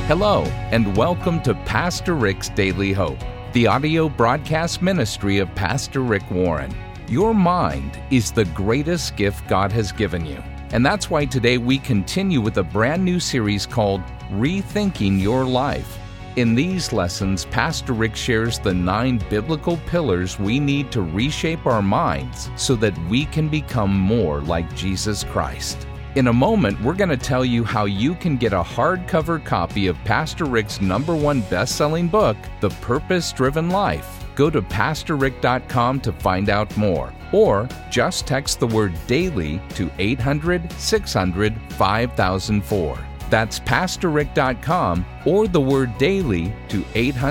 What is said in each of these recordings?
Hello, and welcome to Pastor Rick's Daily Hope, the audio broadcast ministry of Pastor Rick Warren. Your mind is the greatest gift God has given you. And that's why today we continue with a brand new series called Rethinking Your Life. In these lessons, Pastor Rick shares the 9 biblical pillars we need to reshape our minds so that we can become more like Jesus Christ. In a moment, we're going to tell you how you can get a hardcover copy of Pastor Rick's #1 best-selling book, The Purpose-Driven Life. Go to PastorRick.com to find out more, or just text the word DAILY to 800-600-5004. That's PastorRick.com or the word DAILY to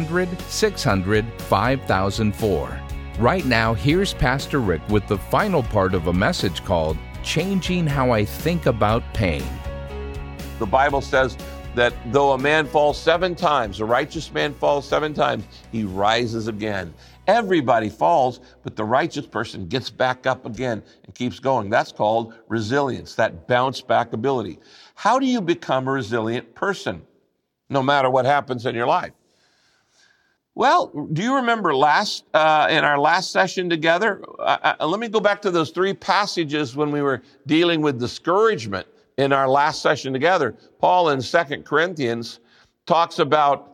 800-600-5004. Right now, here's Pastor Rick with the final part of a message called Changing How I Think About Pain. The Bible says that though a man falls 7 times, a righteous man falls 7 times, he rises again. Everybody falls, but the righteous person gets back up again and keeps going. That's called resilience, that bounce back ability. How do you become a resilient person, no matter what happens in your life? Well, do you remember in our last session together? Let me go back to those 3 passages when we were dealing with discouragement in our last session together. Paul in 2 Corinthians talks about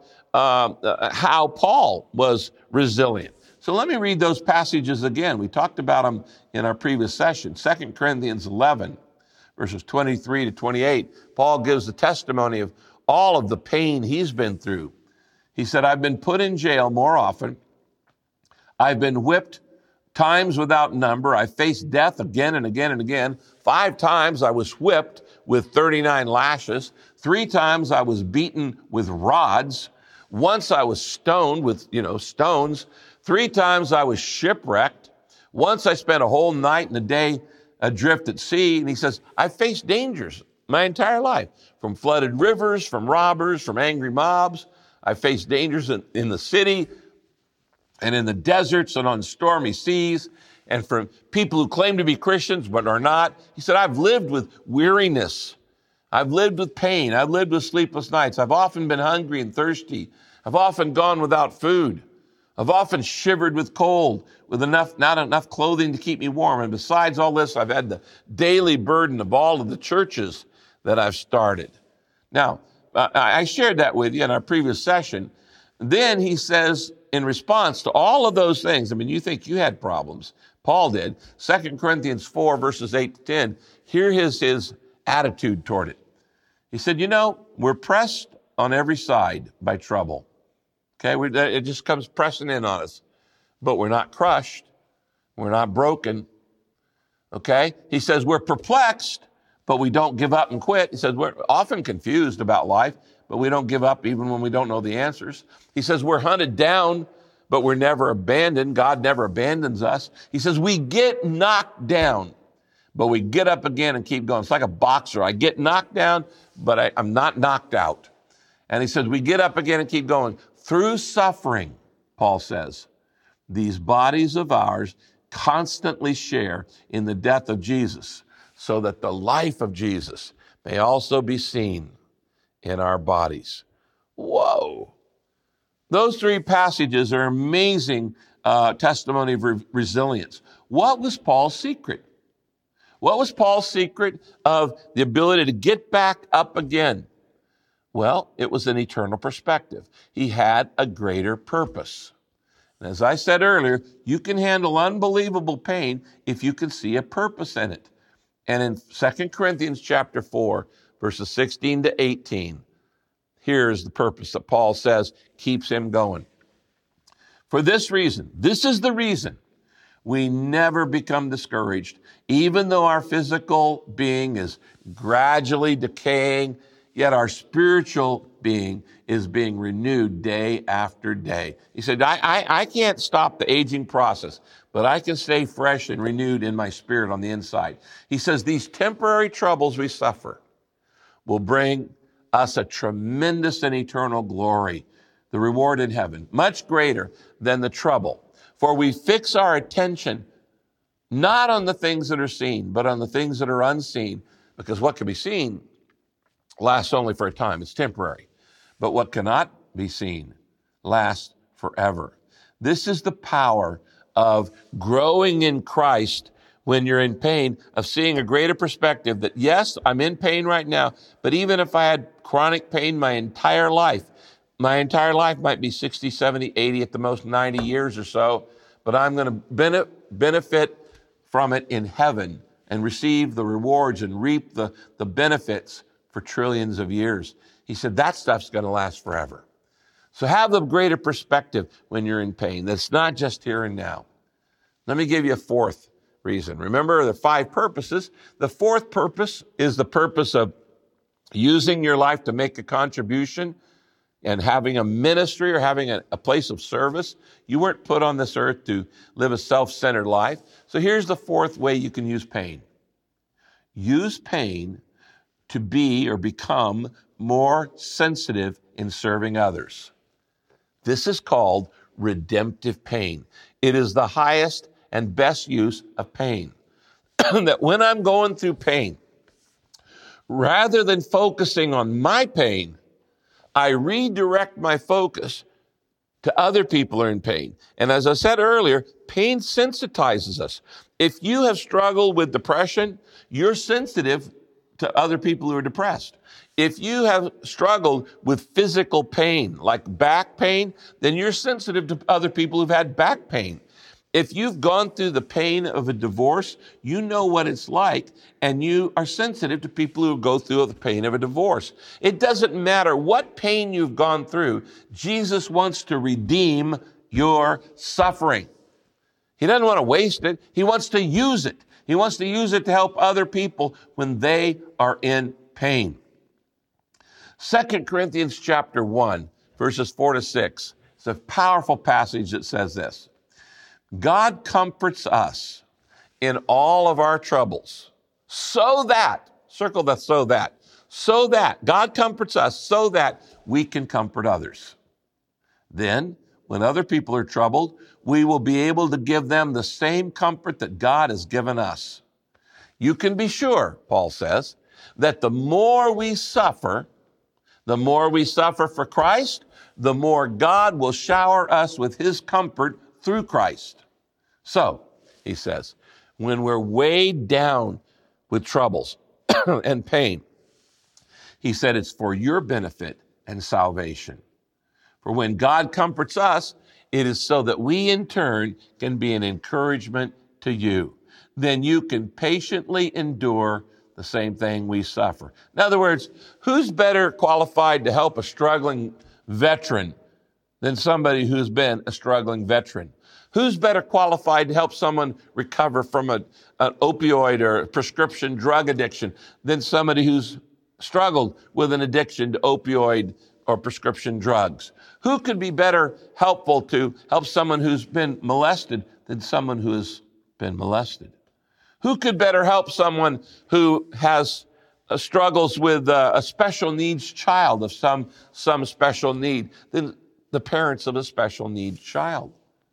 how Paul was resilient. So let me read those passages again. We talked about them in our previous session. 2 Corinthians 11, verses 23 to 28. Paul gives the testimony of all of the pain he's been through. He said, I've been put in jail more often. I've been whipped times without number. I faced death again and again and again. 5 times I was whipped with 39 lashes. 3 times I was beaten with rods. Once I was stoned with, stones. 3 times I was shipwrecked. Once I spent a whole night and a day adrift at sea. And he says, I faced dangers my entire life, from flooded rivers, from robbers, from angry mobs. I faced dangers in the city and in the deserts and on stormy seas, and from people who claim to be Christians but are not. He said, I've lived with weariness. I've lived with pain. I've lived with sleepless nights. I've often been hungry and thirsty. I've often gone without food. I've often shivered with cold, with not enough clothing to keep me warm. And besides all this, I've had the daily burden of all of the churches that I've started. Now, I shared that with you in our previous session. Then he says, in response to all of those things, you think you had problems. Paul did. 2 Corinthians 4, verses 8 to 10. Here is his attitude toward it. He said, we're pressed on every side by trouble. Okay, it just comes pressing in on us. But we're not crushed. We're not broken. Okay? He says, we're perplexed, but we don't give up and quit. He says, we're often confused about life, but we don't give up even when we don't know the answers. He says, we're hunted down, but we're never abandoned. God never abandons us. He says, we get knocked down, but we get up again and keep going. It's like a boxer. I get knocked down, but I'm not knocked out. And he says, we get up again and keep going. Through suffering, Paul says, these bodies of ours constantly share in the death of Jesus, so that the life of Jesus may also be seen in our bodies. Whoa! Those 3 passages are amazing testimony of resilience. What was Paul's secret? What was Paul's secret of the ability to get back up again? Well, it was an eternal perspective. He had a greater purpose. And as I said earlier, you can handle unbelievable pain if you can see a purpose in it. And in 2 Corinthians chapter 4, verses 16 to 18, here's the purpose that Paul says keeps him going. For this reason, this is the reason, we never become discouraged, even though our physical being is gradually decaying, yet our spiritual being is being renewed day after day. He said, I can't stop the aging process, but I can stay fresh and renewed in my spirit on the inside. He says, these temporary troubles we suffer will bring us a tremendous and eternal glory, the reward in heaven, much greater than the trouble. For we fix our attention not on the things that are seen, but on the things that are unseen, because what can be seen lasts only for a time. It's temporary. But what cannot be seen lasts forever. This is the power of growing in Christ when you're in pain, of seeing a greater perspective that, yes, I'm in pain right now, but even if I had chronic pain my entire life might be 60, 70, 80, at the most 90 years or so, but I'm going to benefit from it in heaven and receive the rewards and reap the benefits for trillions of years. He said that stuff's going to last forever. So have the greater perspective when you're in pain. That's not just here and now. Let me give you a fourth reason. Remember the 5 purposes. The fourth purpose is the purpose of using your life to make a contribution and having a ministry or having a place of service. You weren't put on this earth to live a self-centered life. So here's the fourth way you can use pain. Use pain to be or become more sensitive in serving others. This is called redemptive pain. It is the highest and best use of pain. That when I'm going through pain, rather than focusing on my pain, I redirect my focus to other people who are in pain. And as I said earlier, pain sensitizes us. If you have struggled with depression, you're sensitive to other people who are depressed. If you have struggled with physical pain, like back pain, then you're sensitive to other people who've had back pain. If you've gone through the pain of a divorce, you know what it's like, and you are sensitive to people who go through the pain of a divorce. It doesn't matter what pain you've gone through, Jesus wants to redeem your suffering. He doesn't want to waste it. He wants to use it. He wants to use it to help other people when they are in pain. 2 Corinthians chapter 1, verses 4 to 6. It's a powerful passage that says this. God comforts us in all of our troubles so that, circle the so that God comforts us so that we can comfort others. Then, when other people are troubled, we will be able to give them the same comfort that God has given us. You can be sure, Paul says, that the more we suffer for Christ, the more God will shower us with his comfort through Christ. So, he says, when we're weighed down with troubles and pain, he said it's for your benefit and salvation. For when God comforts us, it is so that we in turn can be an encouragement to you. Then you can patiently endure the same thing we suffer. In other words, who's better qualified to help a struggling veteran than somebody who's been a struggling veteran? Who's better qualified to help someone recover from an opioid or prescription drug addiction than somebody who's struggled with an addiction to opioid or prescription drugs? Who could be better helpful to help someone who's been molested than someone who has been molested? Who could better help someone who has struggles with a special needs child of some special need than the parents of a special needs child?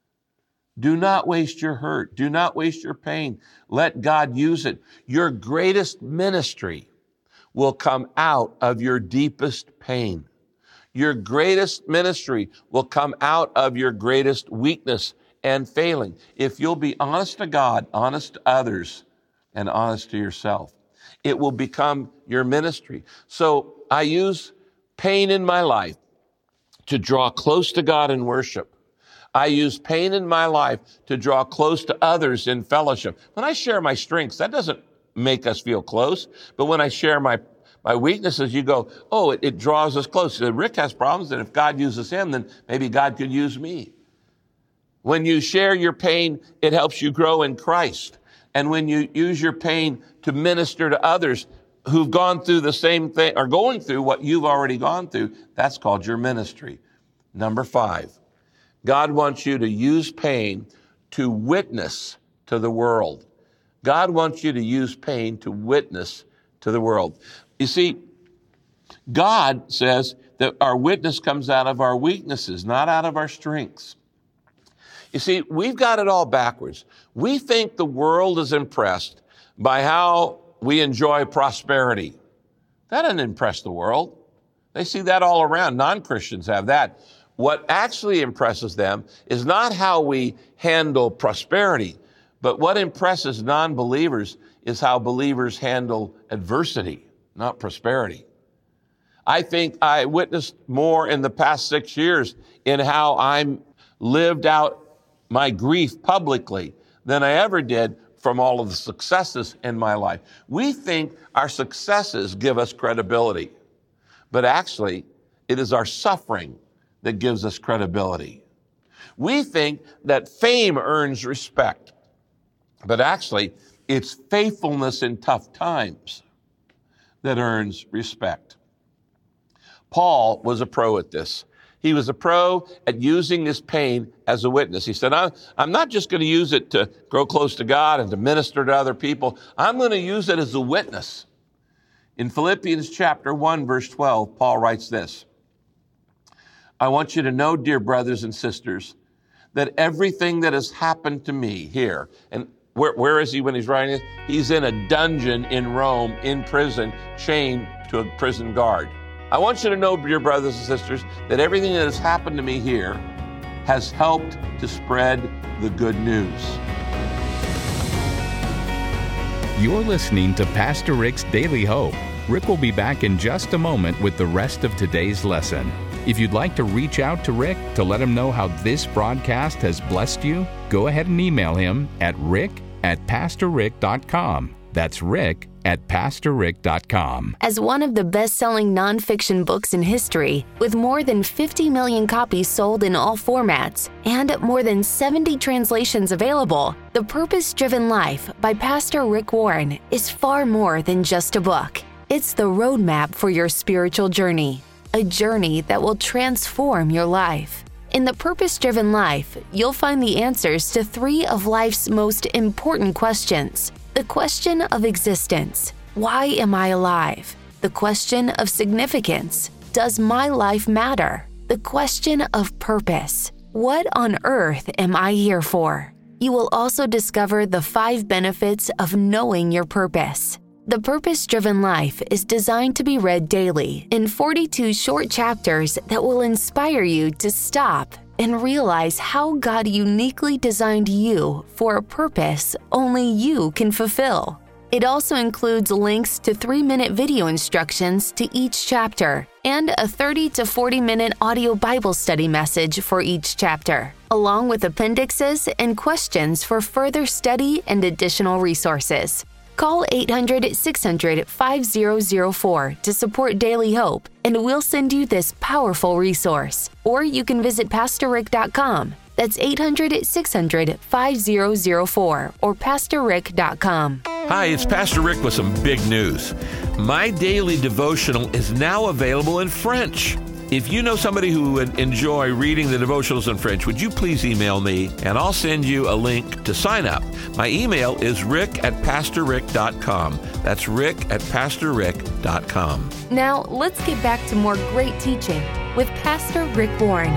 Do not waste your hurt. Do not waste your pain. Let God use it. Your greatest ministry will come out of your deepest pain. Your greatest ministry will come out of your greatest weakness and failing. If you'll be honest to God, honest to others, and honest to yourself, it will become your ministry. So I use pain in my life to draw close to God in worship. I use pain in my life to draw close to others in fellowship. When I share my strengths, that doesn't make us feel close. But when I share my weaknesses, you go, oh, it draws us close. Rick has problems, and if God uses him, then maybe God could use me. When you share your pain, it helps you grow in Christ. And when you use your pain to minister to others who've gone through the same thing, or going through what you've already gone through, that's called your ministry. Number 5. God wants you to use pain to witness to the world. God wants you to use pain to witness to the world. You see, God says that our witness comes out of our weaknesses, not out of our strengths. You see, we've got it all backwards. We think the world is impressed by how we enjoy prosperity. That doesn't impress the world. They see that all around. Non-Christians have that. What actually impresses them is not how we handle prosperity, but what impresses non-believers is how believers handle adversity, not prosperity. I think I witnessed more in the past 6 years in how I lived out my grief publicly than I ever did from all of the successes in my life. We think our successes give us credibility, but actually it is our suffering that gives us credibility. We think that fame earns respect, but actually it's faithfulness in tough times that earns respect. Paul was a pro at this. He was a pro at using his pain as a witness. He said, I'm not just going to use it to grow close to God and to minister to other people. I'm going to use it as a witness. In Philippians chapter 1, verse 12, Paul writes this: I want you to know, dear brothers and sisters, that everything that has happened to me here, and where is he when he's writing this? He's in a dungeon in Rome, in prison, chained to a prison guard. I want you to know, dear brothers and sisters, that everything that has happened to me here has helped to spread the good news. You're listening to Pastor Rick's Daily Hope. Rick will be back in just a moment with the rest of today's lesson. If you'd like to reach out to Rick to let him know how this broadcast has blessed you, go ahead and email him at rick@pastorrick.com. That's rick@pastorrick.com. As one of the best-selling nonfiction books in history, with more than 50 million copies sold in all formats and more than 70 translations available, The Purpose-Driven Life by Pastor Rick Warren is far more than just a book. It's the roadmap for your spiritual journey, a journey that will transform your life. In The Purpose-Driven Life, you'll find the answers to 3 of life's most important questions. The question of existence: why am I alive? The question of significance: does my life matter? The question of purpose: what on earth am I here for? You will also discover the 5 benefits of knowing your purpose. The Purpose-Driven Life is designed to be read daily in 42 short chapters that will inspire you to stop and realize how God uniquely designed you for a purpose only you can fulfill. It also includes links to 3-minute video instructions to each chapter and a 30 to 40-minute audio Bible study message for each chapter, along with appendixes and questions for further study and additional resources. Call 800-600-5004 to support Daily Hope, and we'll send you this powerful resource. Or you can visit PastorRick.com. That's 800-600-5004 or PastorRick.com. Hi, it's Pastor Rick with some big news. My daily devotional is now available in French. If you know somebody who would enjoy reading the devotionals in French, would you please email me and I'll send you a link to sign up. My email is rick@pastorrick.com. That's rick@pastorrick.com. Now, let's get back to more great teaching with Pastor Rick Warren.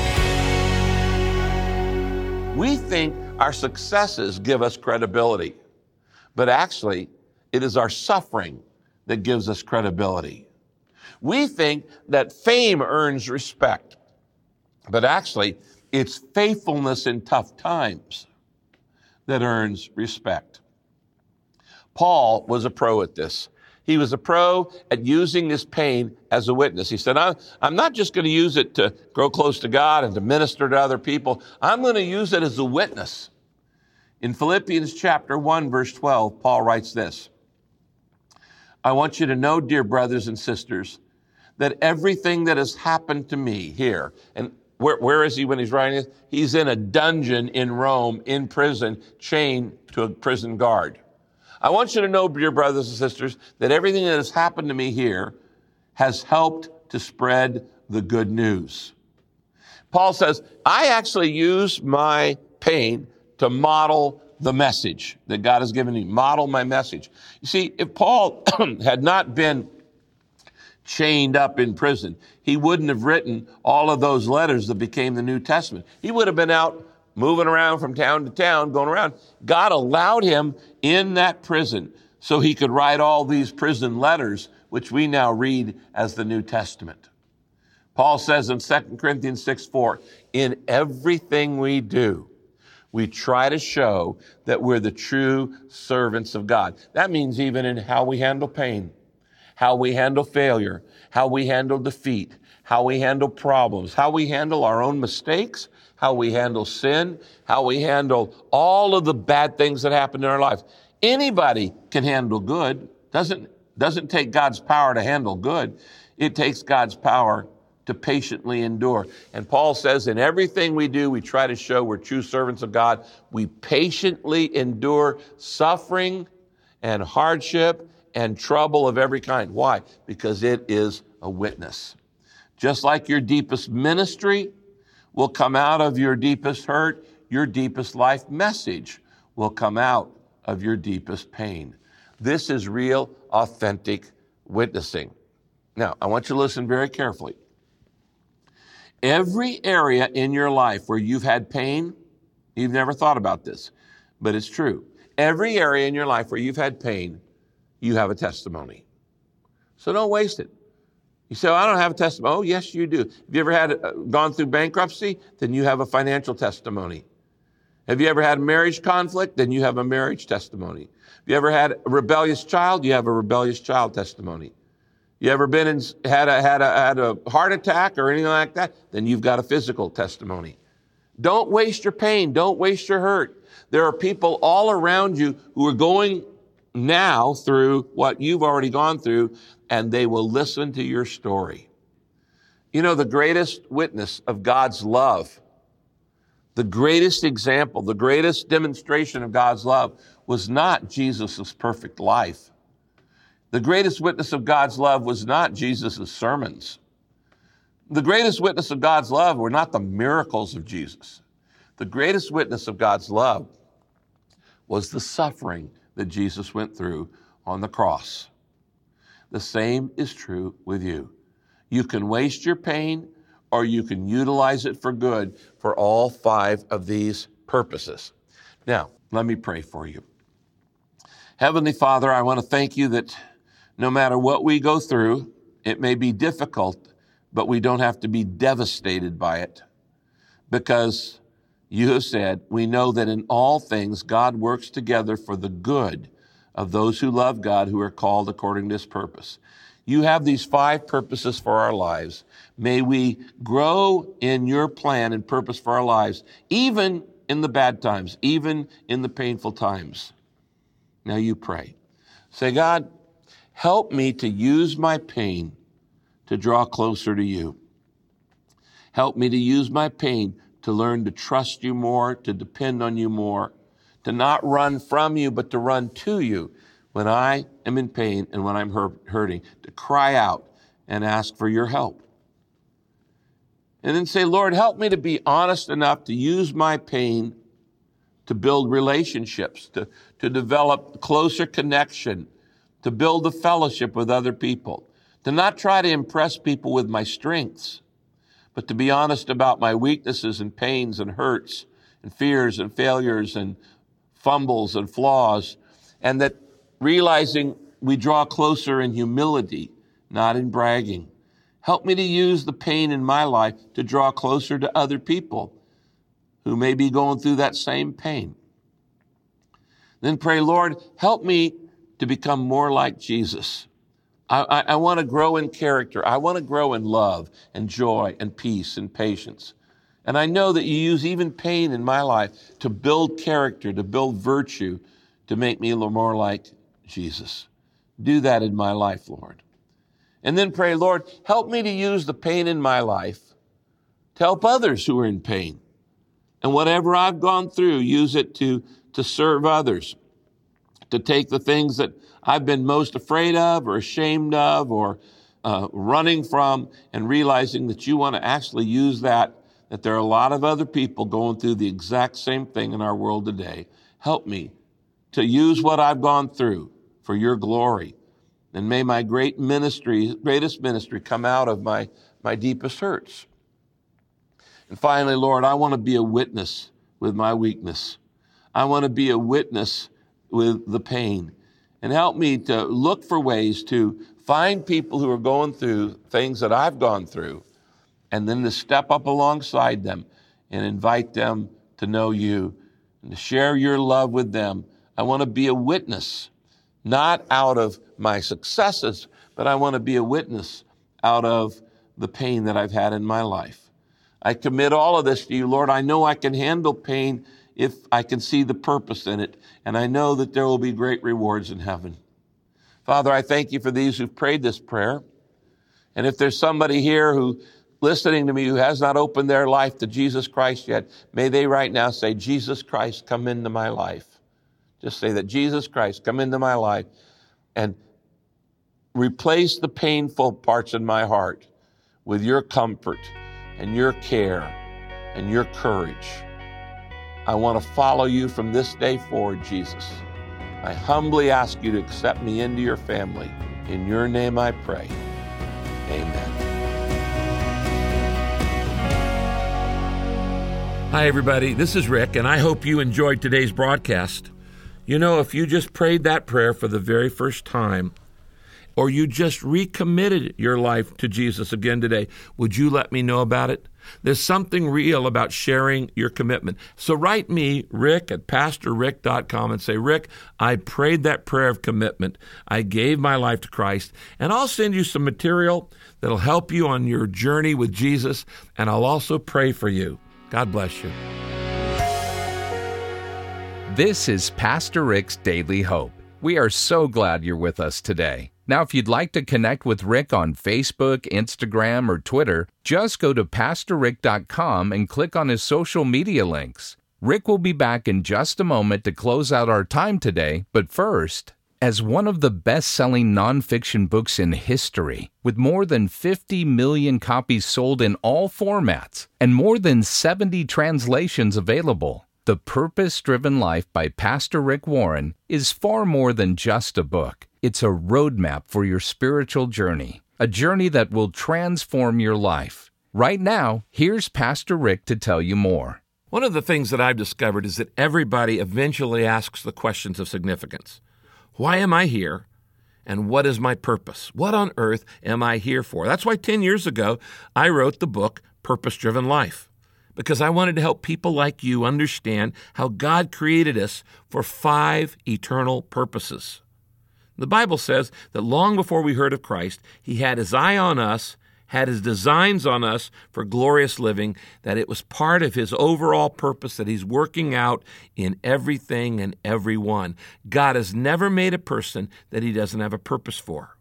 We think our successes give us credibility, but actually, it is our suffering that gives us credibility. We think that fame earns respect, but actually, it's faithfulness in tough times that earns respect. Paul was a pro at this. He was a pro at using his pain as a witness. He said, I'm not just going to use it to grow close to God and to minister to other people. I'm going to use it as a witness. In Philippians chapter 1, verse 12, Paul writes this: I want you to know, dear brothers and sisters, that everything that has happened to me here, and where is he when he's writing this? He's in a dungeon in Rome, in prison, chained to a prison guard. I want you to know, dear brothers and sisters, that everything that has happened to me here has helped to spread the good news. Paul says, I actually use my pain to model the message that God has given me, model my message. You see, if Paul had not been chained up in prison, he wouldn't have written all of those letters that became the New Testament. He would have been out moving around from town to town, going around. God allowed him in that prison so he could write all these prison letters which we now read as the New Testament. Paul says in 2 Corinthians 6:4, in everything we do, we try to show that we're the true servants of God. That means even in how we handle pain, how we handle failure, how we handle defeat, how we handle problems, how we handle our own mistakes, how we handle sin, how we handle all of the bad things that happen in our lives. Anybody can handle good. Doesn't take God's power to handle good. It takes God's power to patiently endure. And Paul says, in everything we do, we try to show we're true servants of God. We patiently endure suffering and hardship and trouble of every kind. Why? Because it is a witness. Just like your deepest ministry will come out of your deepest hurt, your deepest life message will come out of your deepest pain. This is real, authentic witnessing. Now, I want you to listen very carefully. Every area in your life where you've had pain, you've never thought about this, but it's true. Every area in your life where you've had pain, you have a testimony. So don't waste it. You say, I don't have a testimony. Oh, yes, you do. Have you ever gone through bankruptcy? Then you have a financial testimony. Have you ever had a marriage conflict? Then you have a marriage testimony. Have you ever had a rebellious child? You have a rebellious child testimony. You ever had a heart attack or anything like that? Then you've got a physical testimony. Don't waste your pain. Don't waste your hurt. There are people all around you who are going now through what you've already gone through, and they will listen to your story. You know, the greatest witness of God's love, the greatest example, the greatest demonstration of God's love was not Jesus' perfect life. The greatest witness of God's love was not Jesus' sermons. The greatest witness of God's love were not the miracles of Jesus. The greatest witness of God's love was the suffering that Jesus went through on the cross. The same is true with you. You can waste your pain, or you can utilize it for good for all 5 of these purposes. Now, let me pray for you. Heavenly Father, I want to thank you that no matter what we go through, it may be difficult, but we don't have to be devastated by it, because you have said, we know that in all things God works together for the good of those who love God, who are called according to his purpose. You have these 5 purposes for our lives. May we grow in your plan and purpose for our lives, even in the bad times, even in the painful times. Now you pray. Say, God, help me to use my pain to draw closer to you. Help me to use my pain to learn to trust you more, to depend on you more, to not run from you, but to run to you when I am in pain and when I'm hurting, to cry out and ask for your help. And then say, Lord, help me to be honest enough to use my pain to build relationships, to develop closer connection, to build a fellowship with other people, to not try to impress people with my strengths, but to be honest about my weaknesses and pains and hurts and fears and failures and fumbles and flaws, and that realizing we draw closer in humility, not in bragging. Help me to use the pain in my life to draw closer to other people who may be going through that same pain. Then pray, Lord, help me to become more like Jesus. I want to grow in character. I want to grow in love and joy and peace and patience. And I know that you use even pain in my life to build character, to build virtue, to make me a little more like Jesus. Do that in my life, Lord. And then pray, Lord, help me to use the pain in my life to help others who are in pain. And whatever I've gone through, use it to serve others, to take the things that I've been most afraid of or ashamed of or running from, and realizing that you want to actually use that there are a lot of other people going through the exact same thing in our world today. Help me to use what I've gone through for your glory. And may my greatest ministry come out of my deepest hurts. And finally, Lord, I want to be a witness with my weakness. I want to be a witness with the pain. and help me to look for ways to find people who are going through things that I've gone through, and then to step up alongside them and invite them to know you and to share your love with them. I want to be a witness, not out of my successes, but I want to be a witness out of the pain that I've had in my life. I commit all of this to you, Lord. I know I can handle pain if I can see the purpose in it, and I know that there will be great rewards in heaven. Father, I thank you for these who've prayed this prayer. And if there's somebody here who, listening to me, who has not opened their life to Jesus Christ yet, may they right now say, Jesus Christ, come into my life. Just say that, Jesus Christ, come into my life and replace the painful parts in my heart with your comfort and your care and your courage. I want to follow you from this day forward, Jesus. I humbly ask you to accept me into your family. In your name I pray. Amen. Hi, everybody. This is Rick, and I hope you enjoyed today's broadcast. You know, if you just prayed that prayer for the very first time, or you just recommitted your life to Jesus again today, would you let me know about it? There's something real about sharing your commitment. So write me, Rick, at PastorRick.com and say, Rick, I prayed that prayer of commitment. I gave my life to Christ, and I'll send you some material that'll help you on your journey with Jesus, and I'll also pray for you. God bless you. This is Pastor Rick's Daily Hope. We are so glad you're with us today. Now, if you'd like to connect with Rick on Facebook, Instagram, or Twitter, just go to PastorRick.com and click on his social media links. Rick will be back in just a moment to close out our time today, but first, as one of the best-selling nonfiction books in history, with more than 50 million copies sold in all formats and more than 70 translations available, The Purpose-Driven Life by Pastor Rick Warren is far more than just a book. It's a roadmap for your spiritual journey, a journey that will transform your life. Right now, here's Pastor Rick to tell you more. One of the things that I've discovered is that everybody eventually asks the questions of significance. Why am I here? And what is my purpose? What on earth am I here for? That's why 10 years ago, I wrote the book, Purpose-Driven Life, because I wanted to help people like you understand how God created us for 5 eternal purposes. The Bible says that long before we heard of Christ, He had His eye on us, had His designs on us for glorious living, that it was part of His overall purpose that He's working out in everything and everyone. God has never made a person that He doesn't have a purpose for.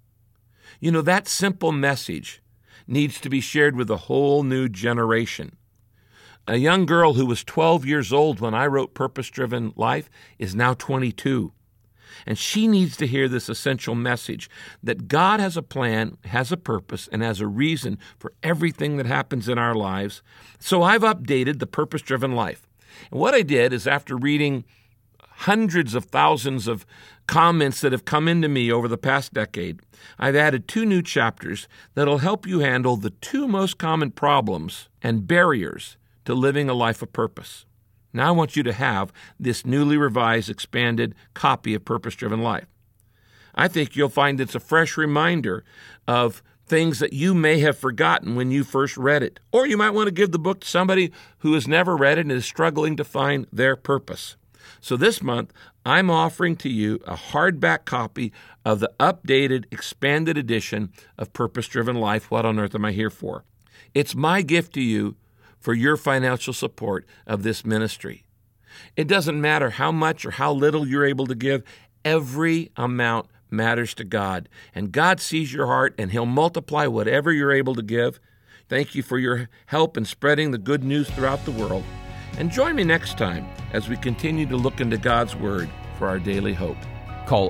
You know, that simple message needs to be shared with a whole new generation. A young girl who was 12 years old when I wrote Purpose-Driven Life is now 22. And she needs to hear this essential message that God has a plan, has a purpose, and has a reason for everything that happens in our lives. So I've updated the Purpose-Driven Life. And what I did is, after reading hundreds of thousands of comments that have come into me over the past decade, I've added 2 new chapters that'll help you handle the 2 most common problems and barriers to living a life of purpose. Now I want you to have this newly revised, expanded copy of Purpose-Driven Life. I think you'll find it's a fresh reminder of things that you may have forgotten when you first read it. Or you might want to give the book to somebody who has never read it and is struggling to find their purpose. So this month, I'm offering to you a hardback copy of the updated, expanded edition of Purpose-Driven Life, What on Earth Am I Here For? It's my gift to you for your financial support of this ministry. It doesn't matter how much or how little you're able to give. Every amount matters to God. And God sees your heart, and He'll multiply whatever you're able to give. Thank you for your help in spreading the good news throughout the world. And join me next time as we continue to look into God's Word for our daily hope. Call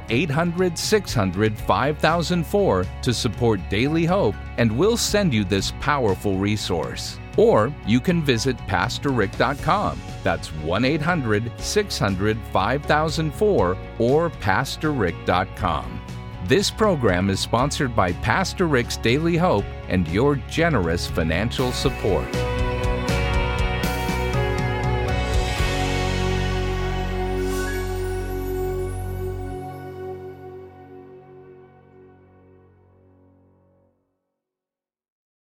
800-600-5004 to support Daily Hope, and we'll send you this powerful resource. Or you can visit PastorRick.com. That's 1-800-600-5004 or PastorRick.com. This program is sponsored by Pastor Rick's Daily Hope and your generous financial support.